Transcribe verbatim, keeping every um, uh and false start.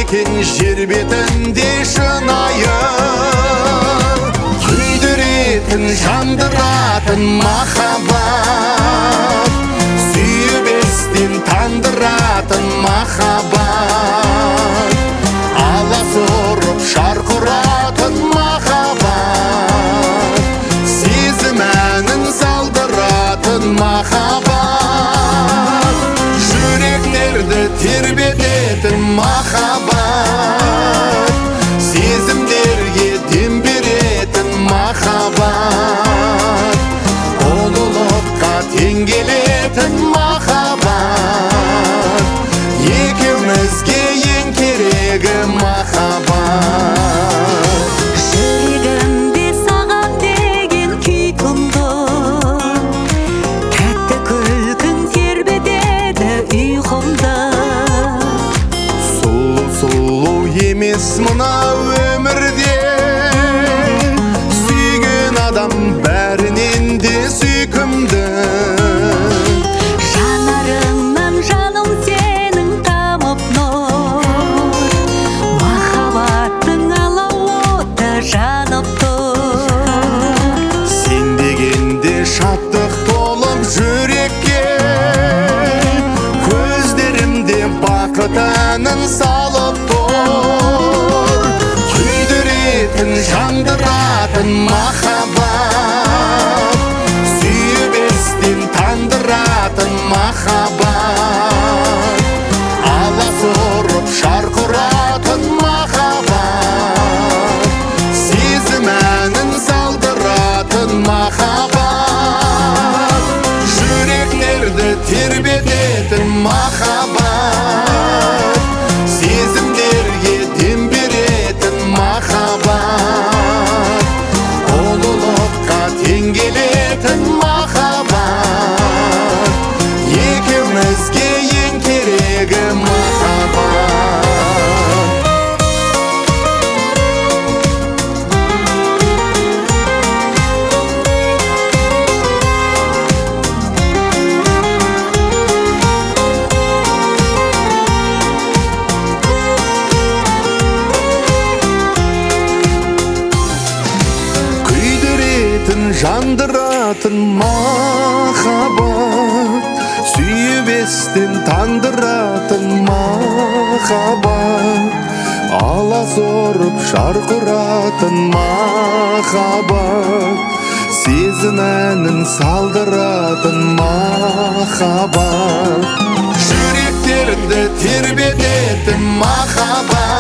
екен жер бетінде шынайы, күйдіретін, жандыратын махаббат, сүйіп естен тандыратын махаббат, алас ұрып шарқ ұратын махаббат, сезім әнін салдыратын махаббат, жүректерді тербететін махаббат, сезімдерге дем беретін махаббат, ұлылыққа тең келетін махаббат, екеумізге ең керегі махаббат. Жүрегімде саған деген күй тұнды, тәтті күлкің тербетеді ұйқымды. Сұлу сұлу емес мына өмірде, сүйген адам бәрінен де сүйкімді. Жанарыңнан жаным сенің тамып нұр, махаббаттың алауыты жанып тұр. Сен дегенде шаттық толып жүрекке, көздерімде бақыт әнін салып тұр. Күйдіретін, жандыратын махаббат, сүйіп естен тандыратын махаббат, алас ұрып шарқ ұратын махаббат, сезім әнін салдыратын махаббат, жүректерді тербететін махаббат, сезімдерге дем беретін махаббат, ұлылыққа тең келетін махаббат, екеумізге ең керегі махаббат. Күйдіретін, жандыратын махаббат, сүйіп естен тандыратын махаббат, алас ұрып шарқ ұратын махаббат, сезім әнін салдыратын махаббат, жүректерді тербететін махаббат,